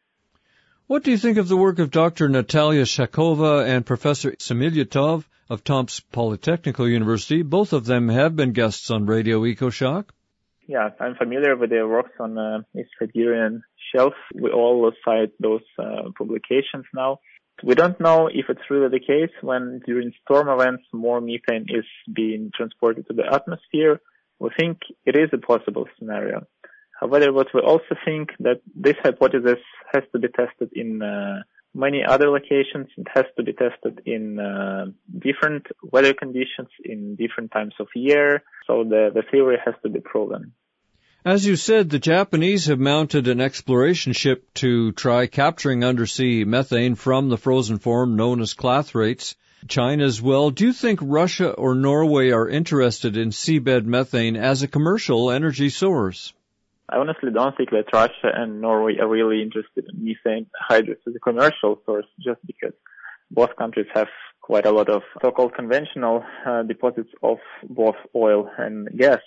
What do you think of the work of Dr. Natalia Shakova and Professor Semilyatov of Tomsk Polytechnical University? Both of them have been guests on Radio EcoShock. Yeah, I'm familiar with their works on East Siberian shelf. We all cite those publications now. We don't know if it's really the case when during storm events more methane is being transported to the atmosphere. We think it is a possible scenario. However, what we also think that this hypothesis has to be tested in many other locations. It has to be tested in different weather conditions, in different times of year. So the theory has to be proven. As you said, the Japanese have mounted an exploration ship to try capturing undersea methane from the frozen form known as clathrates. China as well. Do you think Russia or Norway are interested in seabed methane as a commercial energy source? I honestly don't think that Russia and Norway are really interested in methane hydrates as a commercial source, just because both countries have quite a lot of so-called conventional deposits of both oil and gas.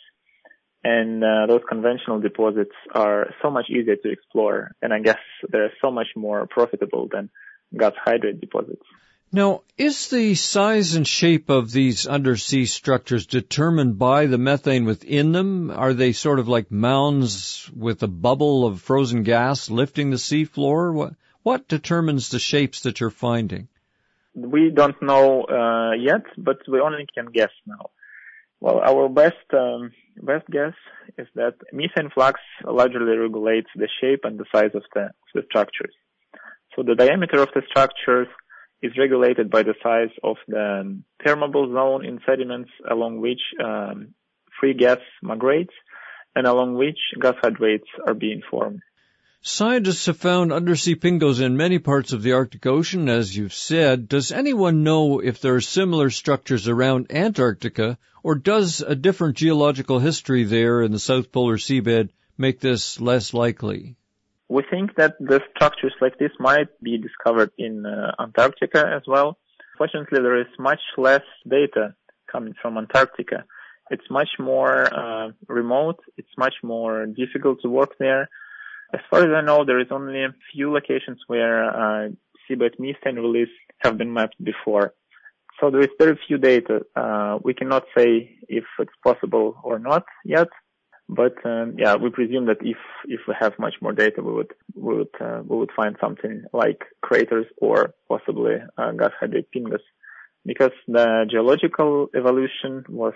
And those conventional deposits are so much easier to explore, and I guess they're so much more profitable than gas hydrate deposits. Now, is the size and shape of these undersea structures determined by the methane within them? Are they sort of like mounds with a bubble of frozen gas lifting the seafloor? What determines the shapes that you're finding? We don't know yet, but we only can guess now. Well, our best guess is that methane flux largely regulates the shape and the size of the structures. So the diameter of the structures is regulated by the size of the permeable zone in sediments along which free gas migrates and along which gas hydrates are being formed. Scientists have found undersea pingos in many parts of the Arctic Ocean, as you've said. Does anyone know if there are similar structures around Antarctica, or does a different geological history there in the South Polar seabed make this less likely? We think that the structures like this might be discovered in Antarctica as well. Fortunately, there is much less data coming from Antarctica. It's much more remote. It's much more difficult to work there. As far as I know, there is only a few locations where seabed methane release have been mapped before. So there is very few data. We cannot say if it's possible or not yet. But we presume that if we have much more data, we would find something like craters or possibly gas hydrate pingas, because the geological evolution was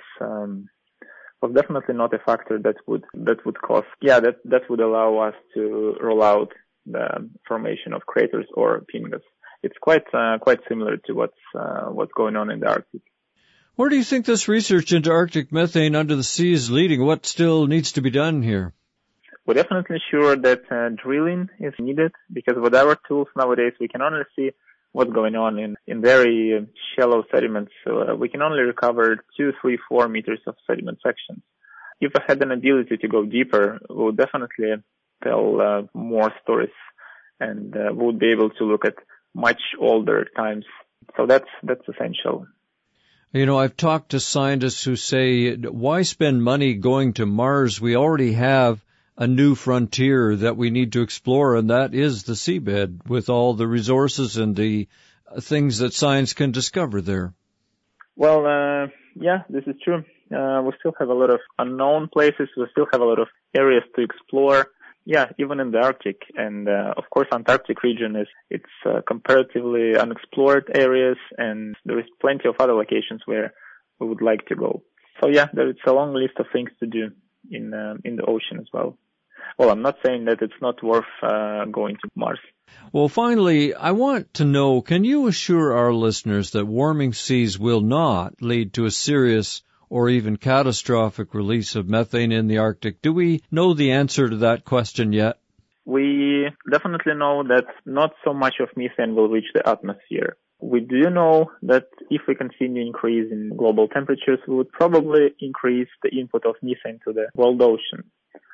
definitely not a factor that would cause that would allow us to rule out the formation of craters or pingas. It's quite similar to what's going on in the Arctic. Where do you think this research into Arctic methane under the sea is leading? What still needs to be done here? We're definitely sure that drilling is needed, because with our tools nowadays, we can only see what's going on in very shallow sediments. So we can only recover 2, 3, 4 meters of sediment sections. If I had an ability to go deeper, we would definitely tell more stories, and we would be able to look at much older times. So that's essential. You know, I've talked to scientists who say, why spend money going to Mars? We already have a new frontier that we need to explore, and that is the seabed, with all the resources and the things that science can discover there. Well, this is true. We still have a lot of unknown places. We still have a lot of areas to explore. Yeah, even in the Arctic. And, of course, Antarctic region it's comparatively unexplored areas, and there is plenty of other locations where we would like to go. So there's a long list of things to do in the ocean as well. Well, I'm not saying that it's not worth going to Mars. Well, finally, I want to know, can you assure our listeners that warming seas will not lead to a serious or even catastrophic release of methane in the Arctic? Do we know the answer to that question yet? We definitely know that not so much of methane will reach the atmosphere. We do know that if we continue increasing global temperatures, we would probably increase the input of methane to the world ocean.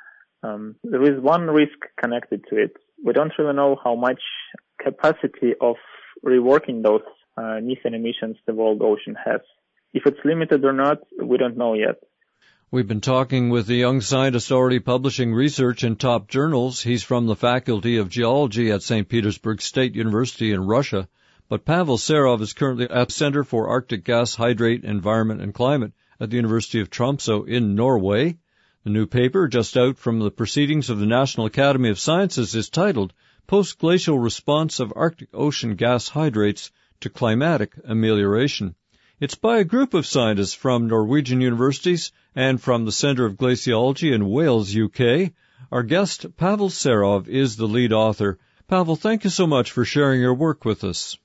There is one risk connected to it. We don't really know how much capacity of reworking those methane emissions the world ocean has. If it's limited or not, we don't know yet. We've been talking with a young scientist already publishing research in top journals. He's from the Faculty of Geology at St. Petersburg State University in Russia. But Pavel Serov is currently at the Center for Arctic Gas Hydrate, Environment and Climate at the University of Tromsø in Norway. The new paper, just out from the Proceedings of the National Academy of Sciences, is titled Post-Glacial Response of Arctic Ocean Gas Hydrates to Climatic Amelioration. It's by a group of scientists from Norwegian universities and from the Centre of Glaciology in Wales, UK. Our guest, Pavel Serov, is the lead author. Pavel, thank you so much for sharing your work with us.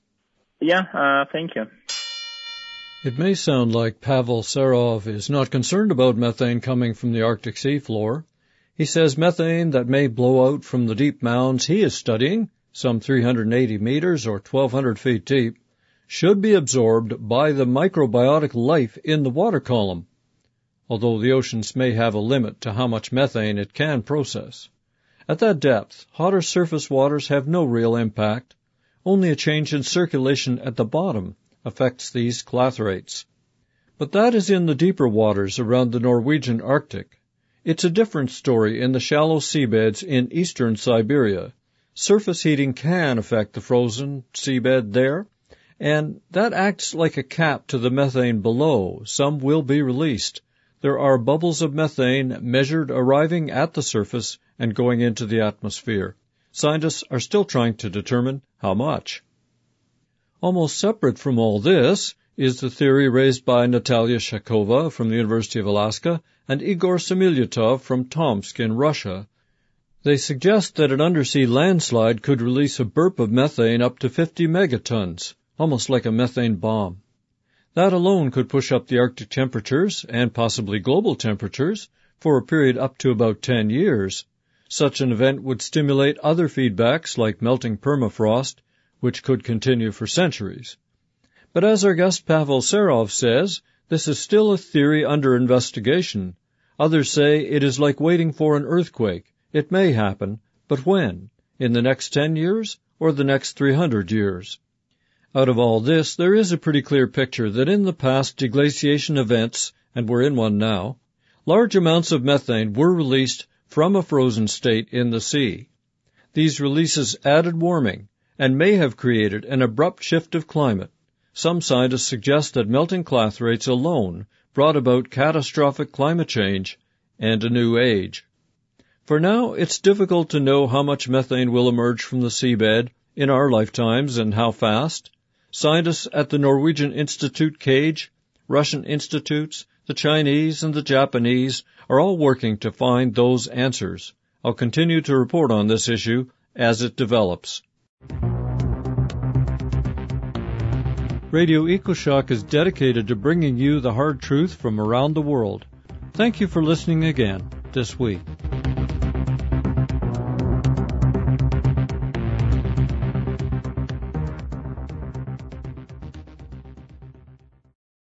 Thank you. It may sound like Pavel Serov is not concerned about methane coming from the Arctic seafloor. He says methane that may blow out from the deep mounds he is studying, some 380 meters or 1,200 feet deep, should be absorbed by the microbiotic life in the water column, although the oceans may have a limit to how much methane it can process. At that depth, hotter surface waters have no real impact. Only a change in circulation at the bottom affects these clathrates. But that is in the deeper waters around the Norwegian Arctic. It's a different story in the shallow seabeds in eastern Siberia. Surface heating can affect the frozen seabed there, and that acts like a cap to the methane below. Some will be released. There are bubbles of methane measured arriving at the surface and going into the atmosphere. Scientists are still trying to determine how much. Almost separate from all this is the theory raised by Natalia Shakova from the University of Alaska and Igor Semilyatov from Tomsk in Russia. They suggest that an undersea landslide could release a burp of methane up to 50 megatons, almost like a methane bomb. That alone could push up the Arctic temperatures, and possibly global temperatures, for a period up to about 10 years. Such an event would stimulate other feedbacks like melting permafrost, which could continue for centuries. But as our guest Pavel Serov says, this is still a theory under investigation. Others say it is like waiting for an earthquake. It may happen, but when? In the next 10 years or the next 300 years? Out of all this, there is a pretty clear picture that in the past deglaciation events and we're in one now, large amounts of methane were released from a frozen state in the sea. These releases added warming and may have created an abrupt shift of climate. Some scientists suggest that melting clathrates alone brought about catastrophic climate change and a new age. For now, it's difficult to know how much methane will emerge from the seabed in our lifetimes and how fast. Scientists at the Norwegian Institute CAGE, Russian institutes, the Chinese and the Japanese are all working to find those answers. I'll continue to report on this issue as it develops. Radio EcoShock is dedicated to bringing you the hard truth from around the world. Thank you for listening again this week.